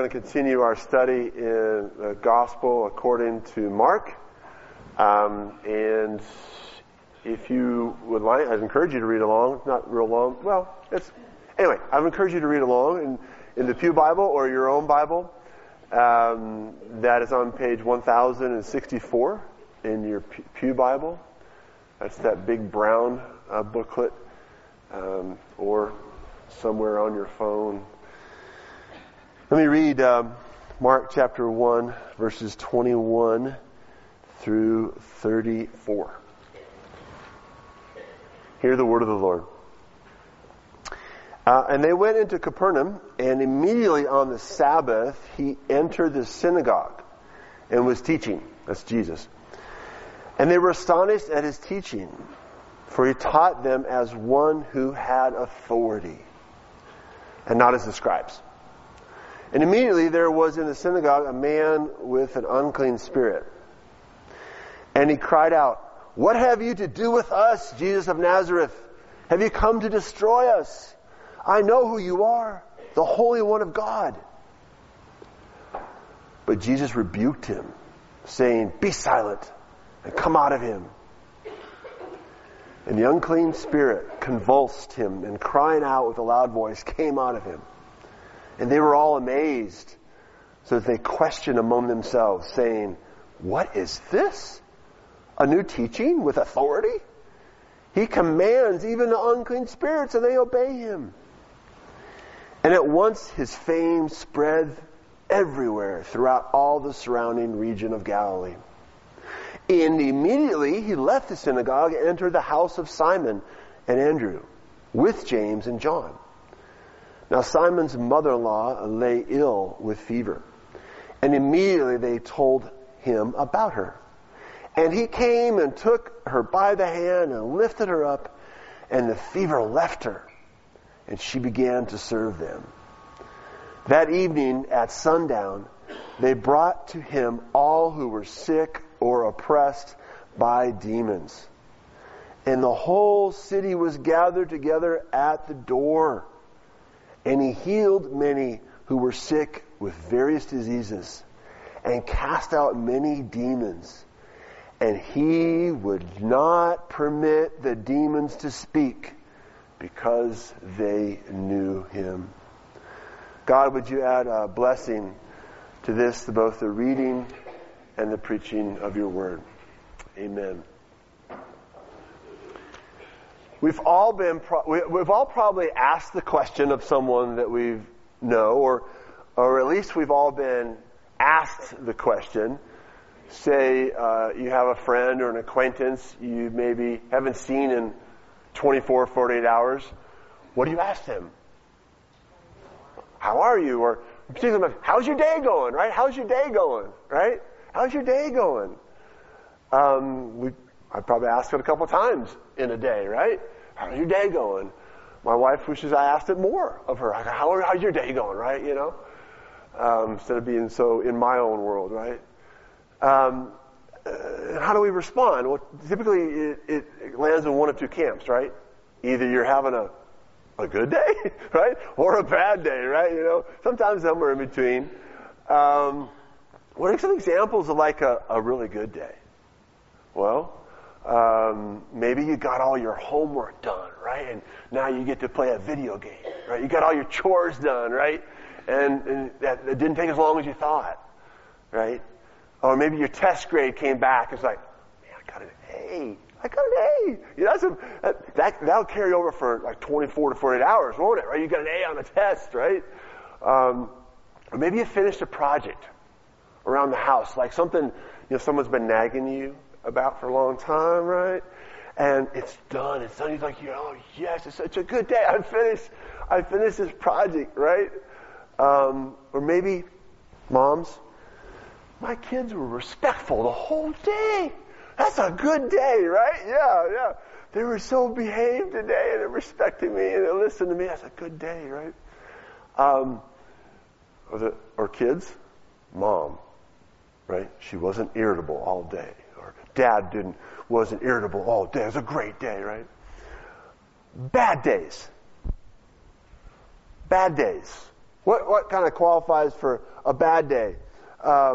going to continue our study in the Gospel according to Mark. And if you would like, I'd encourage you to read along. Not real long. Well, anyway, I'd encourage you to read along in the Pew Bible or your own Bible. That is on page 1064 in your Pew Bible. That's that big brown booklet, or somewhere on your phone. Let me read Mark chapter 1, verses 21 through 34. Hear the word of the Lord. And they went into Capernaum, and immediately on the Sabbath, he entered the synagogue and was teaching. That's Jesus. And they were astonished at his teaching, for he taught them as one who had authority, and not as the scribes. And immediately there was in the synagogue a man with an unclean spirit. And he cried out, "What have you to do with us, Jesus of Nazareth? Have you come to destroy us? I know who you are, the Holy One of God." But Jesus rebuked him, saying, "Be silent, and come out of him." And the unclean spirit convulsed him, and crying out with a loud voice came out of him. And they were all amazed, so that they questioned among themselves, saying, "What is this? A new teaching with authority? He commands even the unclean spirits, and they obey him." And at once his fame spread everywhere throughout all the surrounding region of Galilee. And immediately he left the synagogue and entered the house of Simon and Andrew with James and John. Now Simon's mother-in-law lay ill with fever, and immediately they told him about her. And he came and took her by the hand and lifted her up, and the fever left her, and she began to serve them. That evening at sundown, they brought to him all who were sick or oppressed by demons. And the whole city was gathered together at the door. And he healed many who were sick with various diseases, and cast out many demons. And he would not permit the demons to speak, because they knew him. God, would you add a blessing to this, to both the reading and the preaching of your word. Amen. We've all probably asked the question of someone that we know, or at least we've all been asked the question. Say you have a friend or an acquaintance you maybe haven't seen in 24, 48 hours. What do you ask them? How are you? Or particularly, how's your day going? Right? How's your day going? Right? How's your day going? I probably asked it a couple times in a day, right? How's your day going? My wife wishes I asked it more of her. How's your day going, right? You know, instead of being so in my own world, right? How do we respond? Well, typically it lands in one of two camps, right? Either you're having a good day, right? Or a bad day, right? You know, sometimes somewhere in between. What are some examples of like a really good day? Well, maybe you got all your homework done, right? And now you get to play a video game, right? You got all your chores done, right? And that didn't take as long as you thought, right? Or maybe your test grade came back. It's like, man, I got an A. You know, that'll carry over for like 24 to 48 hours, won't it? Right? You got an A on the test, right? Or maybe you finished a project around the house, like something, you know, someone's been nagging you about for a long time, right? And it's done. You're like, oh yes, it's such a good day. I finished this project, right? Or maybe, moms, my kids were respectful the whole day. That's a good day, right? Yeah. They were so behaved today, and they're respecting me, and they listen to me. That's a good day, right? Or kids, mom, right? She wasn't irritable all day. Or dad wasn't irritable all day. It was a great day, right? Bad days. What kind of qualifies for a bad day? I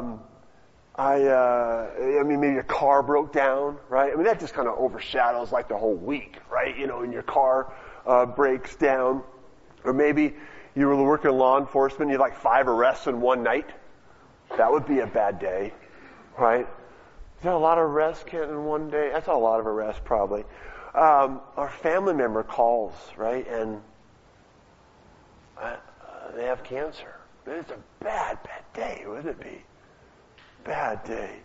mean, maybe your car broke down, right? I mean, that just kind of overshadows like the whole week, right? You know, when your car breaks down. Or maybe you were working in law enforcement, you had like 5 arrests in one night. That would be a bad day, right? Is that a lot of arrests in one day? That's a lot of arrests, probably. Our family member calls, right? And they have cancer. It's a bad day, wouldn't it be? Bad day.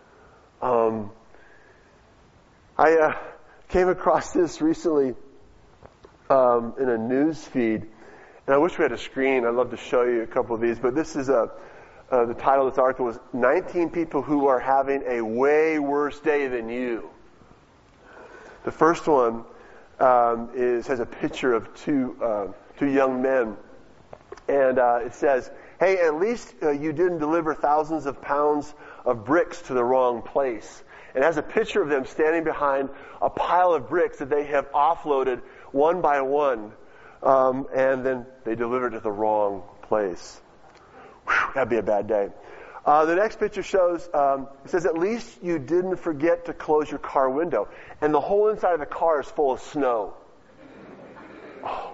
I came across this recently in a news feed, and I wish we had a screen. I'd love to show you a couple of these, but this is the title of this article was 19 people who are having a way worse day than you. The first one has a picture of two young men. And it says, hey, at least you didn't deliver thousands of pounds of bricks to the wrong place. It has a picture of them standing behind a pile of bricks that they have offloaded one by one. And then they delivered to the wrong place. Whew, that'd be a bad day. The next picture shows, it says, at least you didn't forget to close your car window. And the whole inside of the car is full of snow. Oh.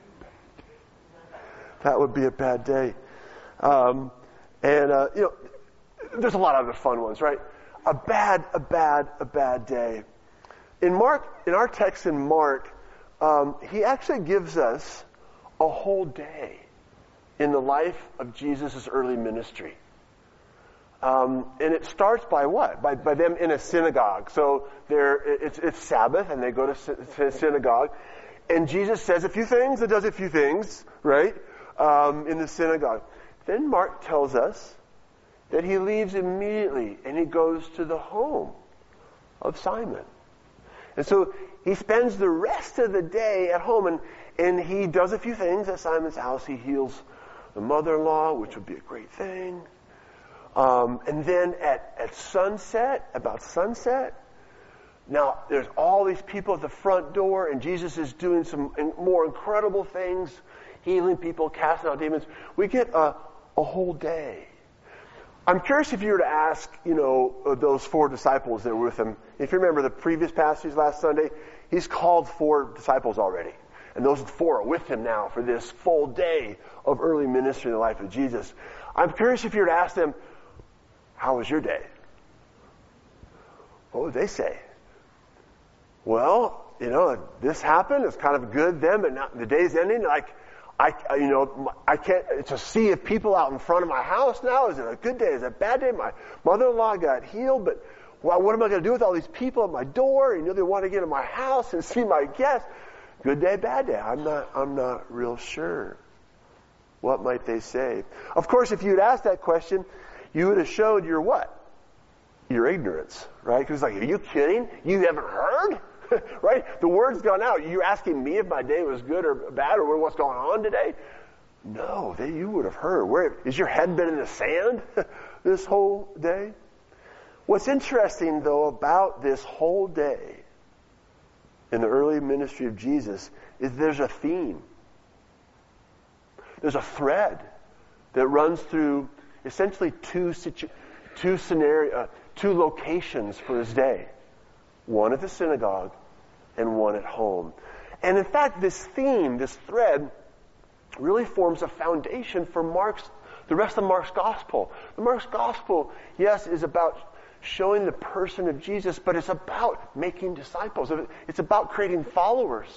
That would be a bad day. There's a lot of other fun ones, right? A bad day. In our text in Mark, he actually gives us a whole day in the life of Jesus' early ministry. And it starts by what? By them in a synagogue. So it's Sabbath, and they go to synagogue. And Jesus says a few things and does a few things, right? In the synagogue. Then Mark tells us that he leaves immediately and he goes to the home of Simon. And so he spends the rest of the day at home and he does a few things at Simon's house. He heals the mother-in-law, which would be a great thing. And then at about sunset, now there's all these people at the front door and Jesus is doing some more incredible things, healing people, casting out demons. We get a whole day. I'm curious if you were to ask, those 4 disciples that were with him. If you remember the previous passage last Sunday, he's called 4 disciples already. And those 4 are with him now for this full day of early ministry in the life of Jesus. I'm curious if you were to ask them, how was your day? What would they say? Well, this happened. It's kind of good then, but now the day's ending. I can't, it's a sea of people out in front of my house now. Is it a good day? Is it a bad day? My mother-in-law got healed, but what am I going to do with all these people at my door? They want to get in my house and see my guests. Good day, bad day. I'm not real sure. What might they say? Of course, if you'd asked that question, you would have showed your what? Your ignorance, right? Because are you kidding? You haven't heard? Right? The word's gone out. You're asking me if my day was good or bad or what's going on today? No, you would have heard. Has your head been in the sand this whole day? What's interesting, though, about this whole day in the early ministry of Jesus is there's a theme. There's a thread that runs through essentially two locations for his day. One at the synagogue and one at home. And in fact, this theme, this thread, really forms a foundation for the rest of Mark's gospel. The Mark's gospel, yes, is about showing the person of Jesus, but it's about making disciples. It's about creating followers.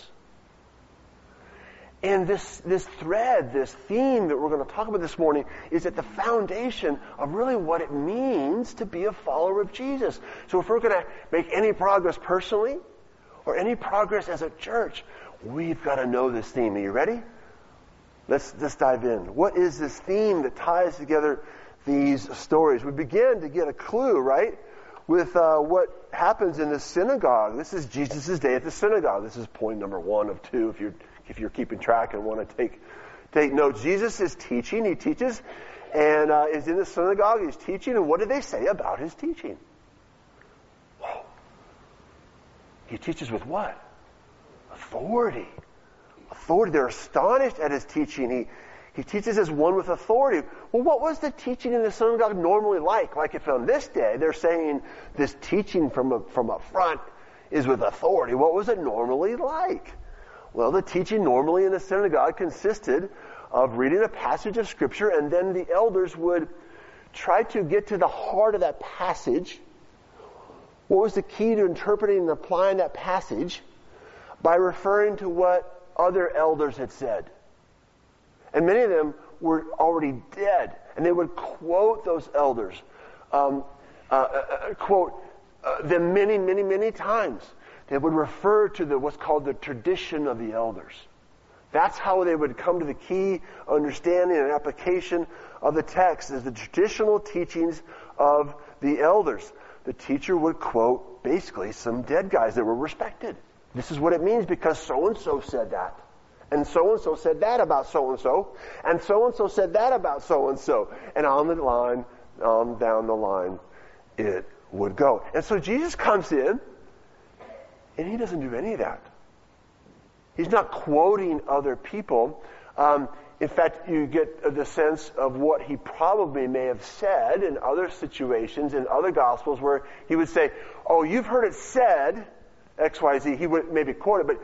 And this thread, this theme that we're going to talk about this morning is at the foundation of really what it means to be a follower of Jesus. So if we're going to make any progress personally or any progress as a church, we've got to know this theme. Are you ready? Let's dive in. What is this theme that ties together these stories? We begin to get a clue, right, with what happens in the synagogue. This is Jesus' day at the synagogue. This is point number 1 of 2 if you're keeping track and want to take notes. Jesus is teaching. He teaches and is in the synagogue. He's teaching. And what do they say about his teaching? Whoa. He teaches with what? Authority. They're astonished at his teaching. He teaches as one with authority. Well, what was the teaching in the synagogue normally like? Like if on this day they're saying this teaching from up front is with authority, what was it normally like? Well, the teaching normally in the synagogue consisted of reading a passage of Scripture, and then the elders would try to get to the heart of that passage. What was the key to interpreting and applying that passage? By referring to what other elders had said. And many of them were already dead. And they would quote those elders, quote them many, many, many times. They would refer to what's called the tradition of the elders. That's how they would come to the key understanding and application of the text, as the traditional teachings of the elders. The teacher would quote basically some dead guys that were respected. This is what it means because so-and-so said that. And so-and-so said that about so-and-so. And so-and-so said that about so-and-so. And on the line, down the line, it would go. And so Jesus comes in, and he doesn't do any of that. He's not quoting other people. In fact, you get the sense of what he probably may have said in other situations, in other Gospels, where he would say, oh, you've heard it said, X, Y, Z. He would maybe quote it, but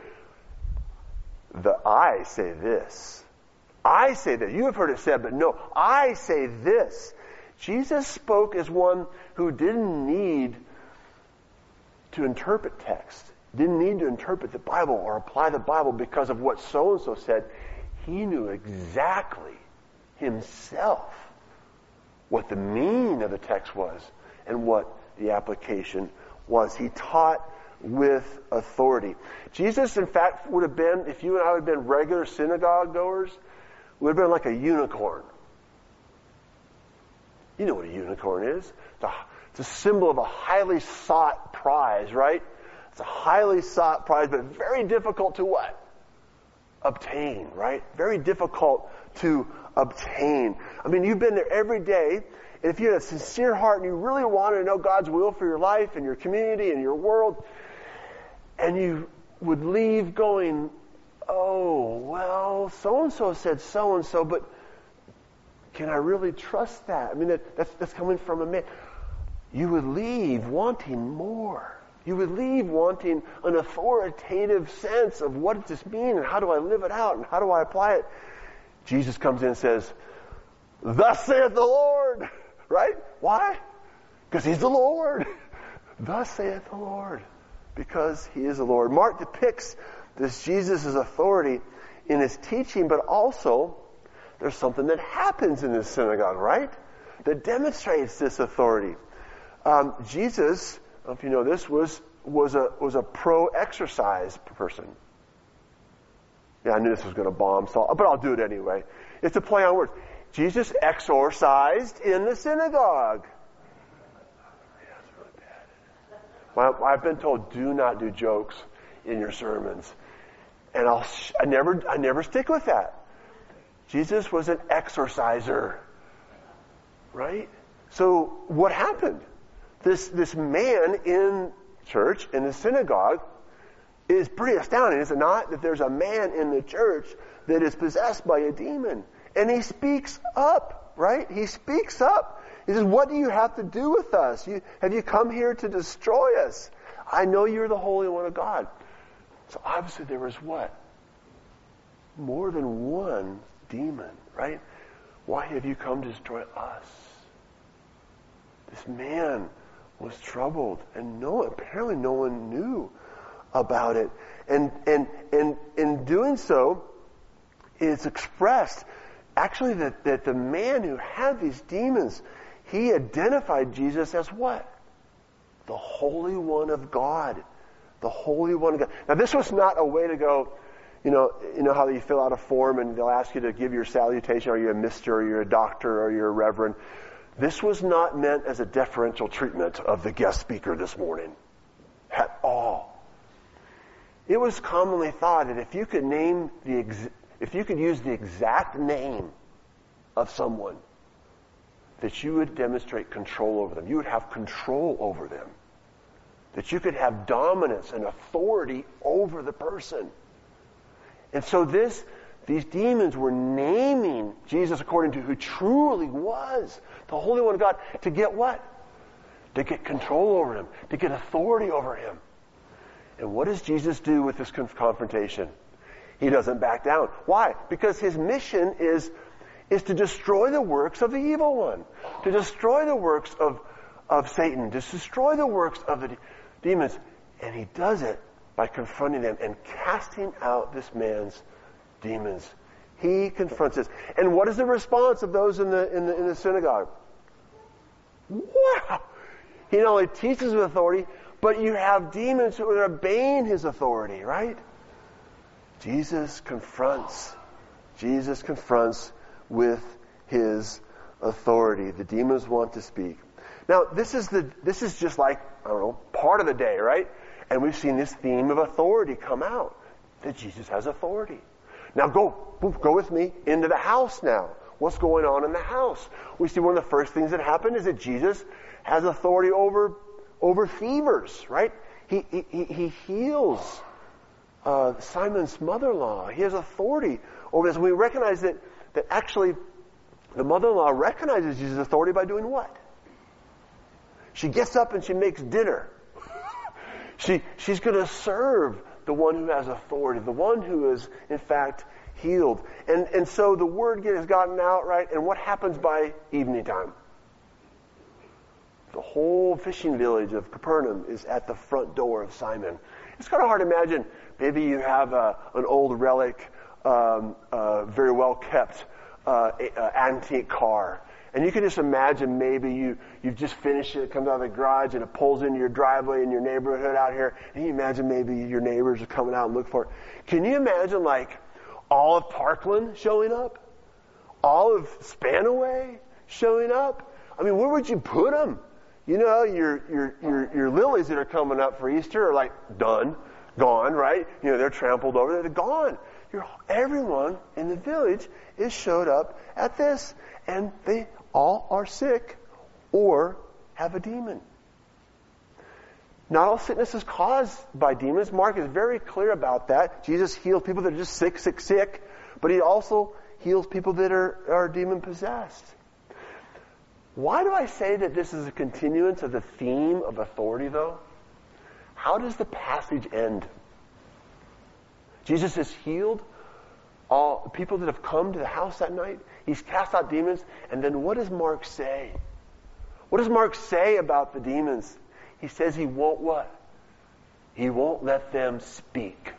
I say this. I say that. You have heard it said, but no, I say this. Jesus spoke as one who didn't need to interpret text, didn't need to interpret the Bible or apply the Bible because of what so-and-so said. He knew exactly himself what the meaning of the text was and what the application was. He taught with authority. Jesus, in fact, would have been, if you and I would have been regular synagogue goers, would have been like a unicorn. You know what a unicorn is. It's a symbol of a highly sought prize, right? It's a highly sought prize, but very difficult to what? Obtain, right? Very difficult to obtain. I mean, you've been there every day, and if you have a sincere heart and you really want to know God's will for your life and your community and your world, and you would leave going, oh, well, so-and-so said so-and-so, but can I really trust that? I mean, that's coming from a man. You would leave wanting more. You would leave wanting an authoritative sense of what does this mean and how do I live it out and how do I apply it? Jesus comes in and says, thus saith the Lord. Right? Why? Because he's the Lord. Thus saith the Lord. Because he is the Lord. Mark depicts this Jesus' authority in his teaching, but also there's something that happens in this synagogue, right? That demonstrates this authority. Jesus, I don't know if you know this, was a pro-exercise person. Yeah, I knew this was going to bomb, but I'll do it anyway. It's a play on words. Jesus exorcised in the synagogue. Yeah, it's really bad. I've been told, do not do jokes in your sermons, and I never stick with that. Jesus was an exorciser, right? So what happened? This man in church, in the synagogue, is pretty astounding, is it not? That there's a man in the church that is possessed by a demon. And he speaks up, right? He speaks up. He says, what do you have to do with us? Have you come here to destroy us? I know you're the Holy One of God. So obviously there was what? More than one demon, right? Why have you come to destroy us? This man was troubled, and apparently no one knew about it. And in doing so, it's expressed actually that the man who had these demons, he identified Jesus as what? The Holy One of God. The Holy One of God. Now this was not a way to go, you know how you fill out a form and they'll ask you to give your salutation. Are you a Mr., or you're a doctor, or you're a reverend? This was not meant as a deferential treatment of the guest speaker this morning. At all. It was commonly thought that if you could use the exact name of someone, that you would demonstrate control over them. You would have control over them. That you could have dominance and authority over the person. And so this These demons were naming Jesus according to who truly was, the Holy One of God, to get what? To get control over him, to get authority over him. And what does Jesus do with this confrontation? He doesn't back down. Why? Because his mission is to destroy the works of the evil one, to destroy the works of Satan, to destroy the works of the demons. And he does it by confronting them and casting out this man's demons. He confronts this. And what is the response of those in the synagogue? Wow! He not only teaches with authority, but you have demons who are obeying his authority, right? Jesus confronts with his authority. The demons want to speak. Now, this is just like, I don't know, part of the day, right? And we've seen this theme of authority come out, that Jesus has authority. Now go with me into the house now. What's going on in the house? We see one of the first things that happen is that Jesus has authority over fevers, right? He heals Simon's mother-in-law. He has authority over this. We recognize that actually the mother-in-law recognizes Jesus' authority by doing what? She gets up and she makes dinner. She's going to serve the one who has authority, the one who is, in fact, healed. And so the word has gotten out, right? And what happens by evening time? The whole fishing village of Capernaum is at the front door of Simon. It's kind of hard to imagine. Maybe you have an old relic, very well kept antique car. And you can just imagine maybe you've just finished it comes out of the garage and it pulls into your driveway in your neighborhood out here. And you imagine maybe your neighbors are coming out and look for it. Can you imagine like all of Parkland showing up? All of Spanaway showing up? I mean, where would you put them? You know, your lilies that are coming up for Easter are like done, gone, right? You know, they're trampled over, they're gone. Everyone in the village is showed up at this, and they all are sick or have a demon. Not all sickness is caused by demons. Mark is very clear about that. Jesus heals people that are just sick, but he also heals people that are demon-possessed. Why do I say that this is a continuance of the theme of authority, though? How does the passage end? Jesus has healed all the people that have come to the house that night. He's cast out demons. And then what does Mark say? What does Mark say about the demons? He says he won't what? He won't let them speak.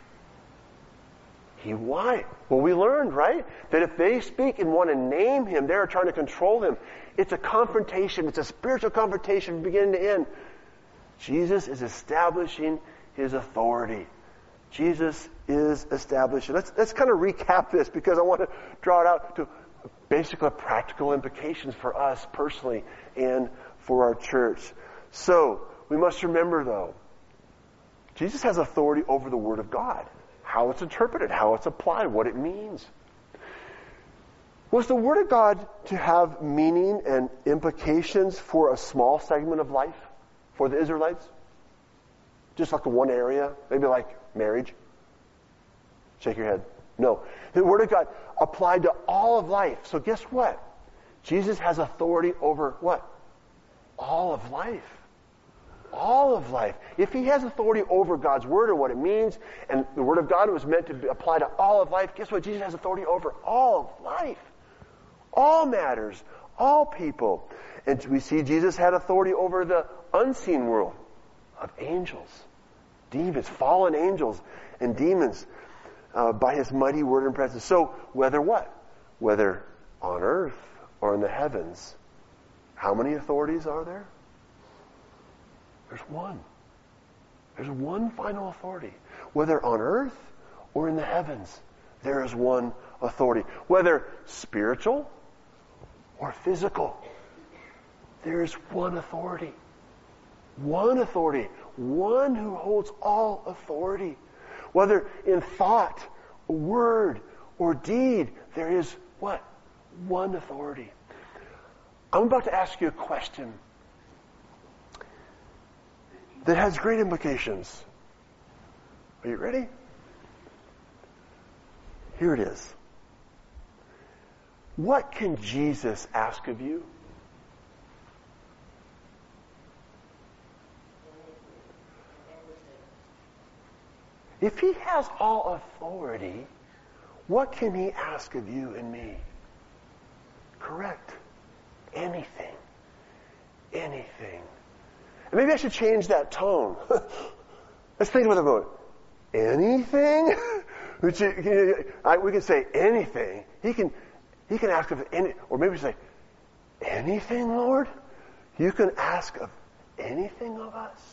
Why? Well, we learned, right? That if they speak and want to name him, they're trying to control him. It's a confrontation. It's a spiritual confrontation from beginning to end. Jesus is establishing his authority. Jesus is establishing. Let's kind of recap this because I want to draw it out to basically practical implications for us personally and for our church. So, we must remember though, Jesus has authority over the Word of God. How it's interpreted, how it's applied, what it means. Was the Word of God to have meaning and implications for a small segment of life for the Israelites? Just like one area, maybe like marriage? Shake your head. No. The Word of God applied to all of life. So guess what? Jesus has authority over what? All of life. All of life. If he has authority over God's Word or what it means, and the Word of God was meant to apply to all of life, guess what? Jesus has authority over all of life. All matters. All people. And we see Jesus had authority over the unseen world of angels, demons, fallen angels and demons by his mighty word and presence. So whether what? Whether on earth or in the heavens, how many authorities are there? There's one. There's one final authority. Whether on earth or in the heavens, there is one authority. Whether spiritual or physical, there is one authority. One authority. One who holds all authority. Whether in thought, word, or deed, there is what? One authority. I'm about to ask you a question that has great implications. Are you ready? Here it is. What can Jesus ask of you? If he has all authority, what can he ask of you and me? Correct. Anything. Anything. And maybe I should change that tone. Let's think about it a moment. Anything? We can say anything. He can ask of any, or maybe say, anything, Lord? You can ask of anything of us?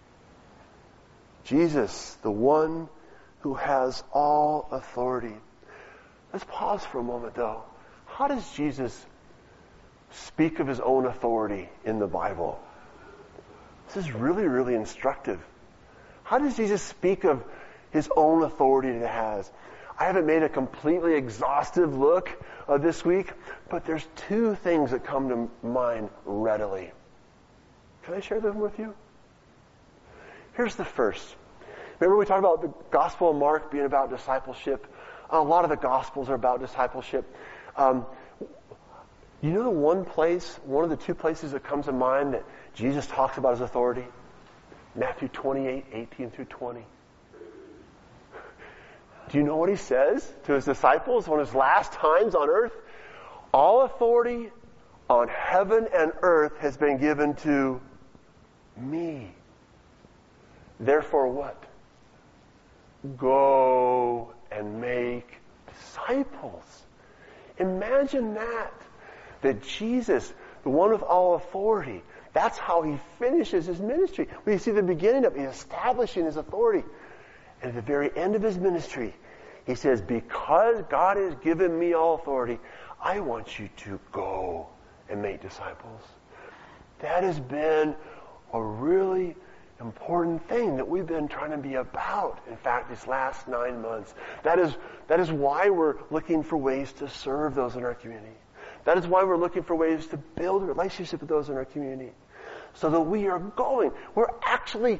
Jesus, the one who has all authority. Let's pause for a moment, though. How does Jesus speak of his own authority in the Bible? This is really, really instructive. How does Jesus speak of his own authority that he has? I haven't made a completely exhaustive look this week, but there's two things that come to mind readily. Can I share them with you? Here's the first. Remember we talked about the Gospel of Mark being about discipleship? A lot of the Gospels are about discipleship. You know one of the two places that comes to mind that Jesus talks about his authority? Matthew 28, 18 through 20. Do you know what he says to his disciples on his last times on earth? All authority on heaven and earth has been given to me. Therefore what? Go and make disciples. Imagine that Jesus, the one with all authority, that's how he finishes his ministry. We see the beginning of it, he's establishing his authority. And at the very end of his ministry, he says, because God has given me all authority, I want you to go and make disciples. That has been a really important thing that we've been trying to be about, in fact, these last 9 months. That is why we're looking for ways to serve those in our community. That is why we're looking for ways to build a relationship with those in our community. So that we are going. We're actually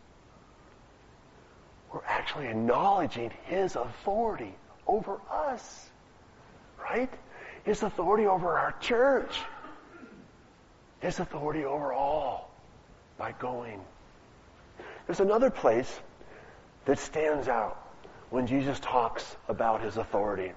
acknowledging his authority over us. Right? His authority over our church. His authority over all by going. There's another place that stands out when Jesus talks about his authority.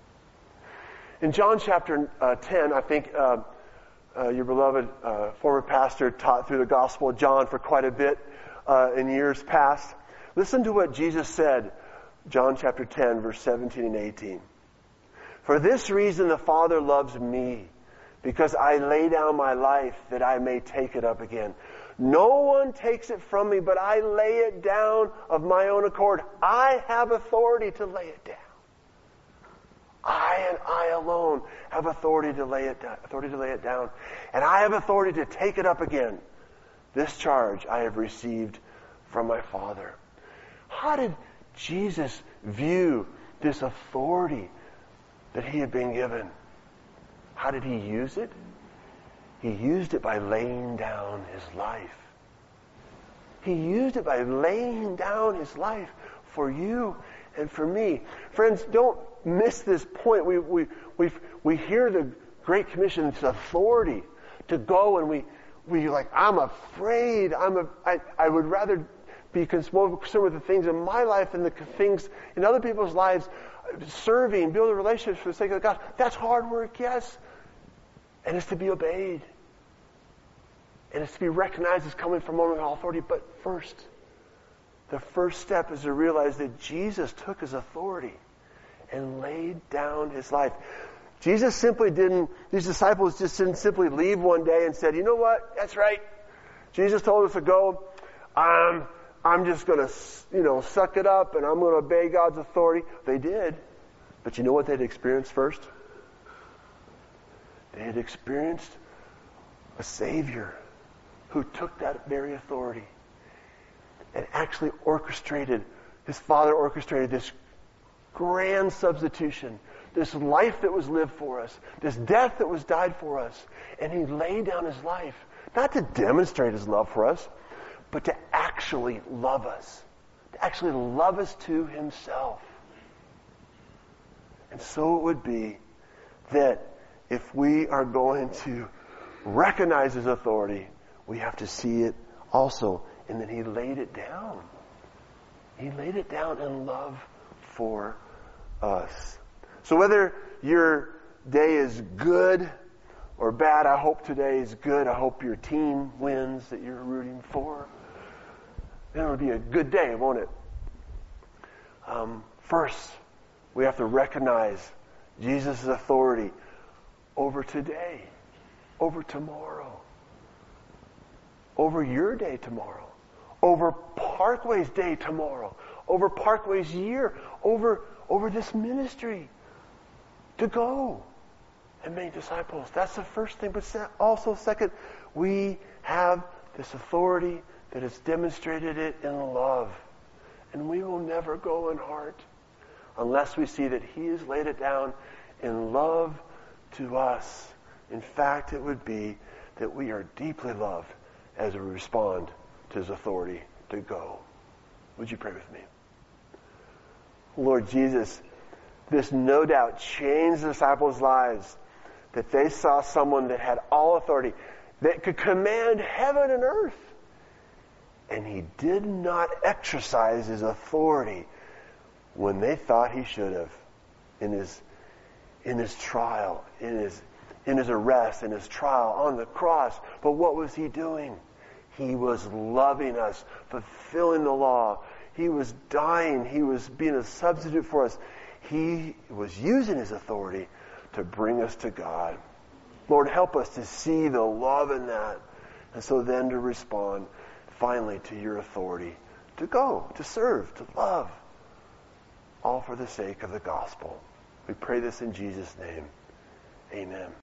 In John chapter 10, I think your beloved former pastor taught through the Gospel of John for quite a bit in years past. Listen to what Jesus said, John chapter 10, verse 17 and 18. For this reason the Father loves me, because I lay down my life that I may take it up again. No one takes it from me, but I lay it down of my own accord. I have authority to lay it down. I and I alone have authority to lay it down. And I have authority to take it up again. This charge I have received from my Father. How did Jesus view this authority that he had been given? How did he use it? He used it by laying down his life. He used it by laying down his life for you and for me. Friends, don't miss this point. We hear the Great Commission, this authority to go, and we like, I'm afraid. I would rather be more concerned with the things in my life and the things in other people's lives, serving, building relationships for the sake of God. That's hard work, yes. And it's to be obeyed. And it's to be recognized as coming from one with all authority. But first, the first step is to realize that Jesus took his authority and laid down his life. These disciples just didn't simply leave one day and said, you know what, that's right. Jesus told us to go. I'm just going to, suck it up and I'm going to obey God's authority. They did. But you know what they'd experienced first? They had experienced a Savior who took that very authority and actually his Father orchestrated this grand substitution, this life that was lived for us, this death that was died for us. And he laid down his life, not to demonstrate his love for us, but to actually love us. To actually love us to himself. And so it would be that if we are going to recognize his authority, we have to see it also. And then he laid it down. He laid it down in love for us. So whether your day is good or bad, I hope today is good. I hope your team wins that you're rooting for. Then it'll be a good day, won't it? First, we have to recognize Jesus' authority over today, over tomorrow, over your day tomorrow, over Parkway's day tomorrow, over Parkway's year, over this ministry, to go and make disciples. That's the first thing. But also, second, we have this authority that has demonstrated it in love. And we will never go in heart unless we see that he has laid it down in love to us. In fact, it would be that we are deeply loved as we respond to his authority to go. Would you pray with me? Lord Jesus, this no doubt changed the disciples' lives, that they saw someone that had all authority, that could command heaven and earth. And he did not exercise his authority when they thought he should have in his trial, in his arrest, in his trial on the cross. But what was he doing? He was loving us, fulfilling the law. He was dying. He was being a substitute for us. He was using his authority to bring us to God. Lord, help us to see the love in that. And so then to respond finally to your authority to go, to serve, to love, all for the sake of the gospel. We pray this in Jesus' name. Amen.